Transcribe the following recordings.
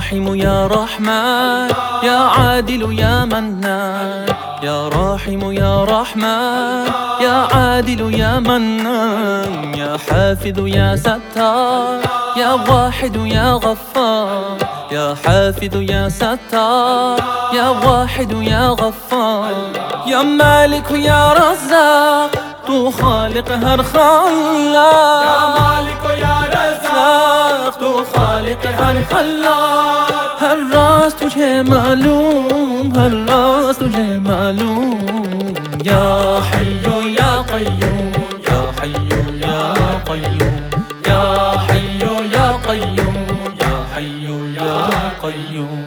راحم يا رحمن يا عادل يا منان، يا راحم يا رحمن يا عادل يا منان، يا حافظ يا ستار يا واحد يا غفار، يا حافظ يا ستار يا واحد يا غفار، يا مالك يا رزاق تو خالق هر خلاق، يا مالك يا رزاق تو خالق هر خلاق، हर राज तुझे मालूम, हर राज तुझे मालूम। या हय्यू या क़य्यूम, या हय्यू या क़य्यूम, या हय्यू या क़य्यूम, या हय्यू या क़य्यूम।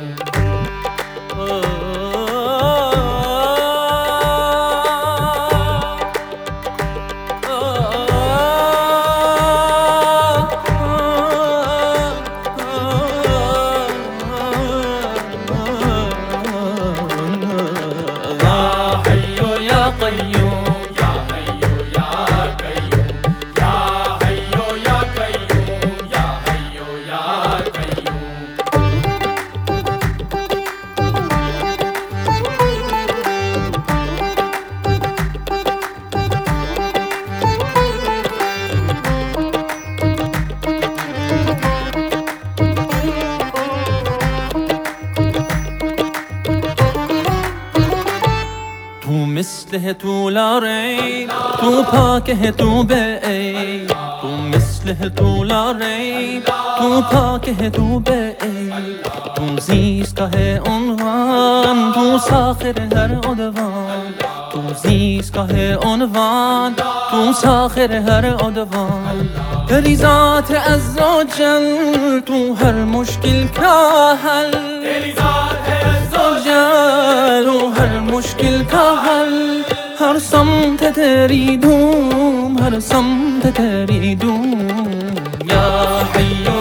तू मिस्ल है तू ला रैब, तू पाक है तू बेऐब, तू मिस्ल है तू ला रैब, तू पाक है तू बेऐब, तू ज़ीज़ का है उन्वान, तू साखिर हर उद्वान, तू ज़ीज़ का है उन्वान, तू साखिर हर उद्वान। तेरी ज़ात है अज़्ज़ो जल, तू हर मुश्किल का हल, तेरी ज़ात है अज़्ज़ो जल, तू हर मुश्किल का हल। हर समत तेरी धूम, हर समत तेरी धूम। या हय्यू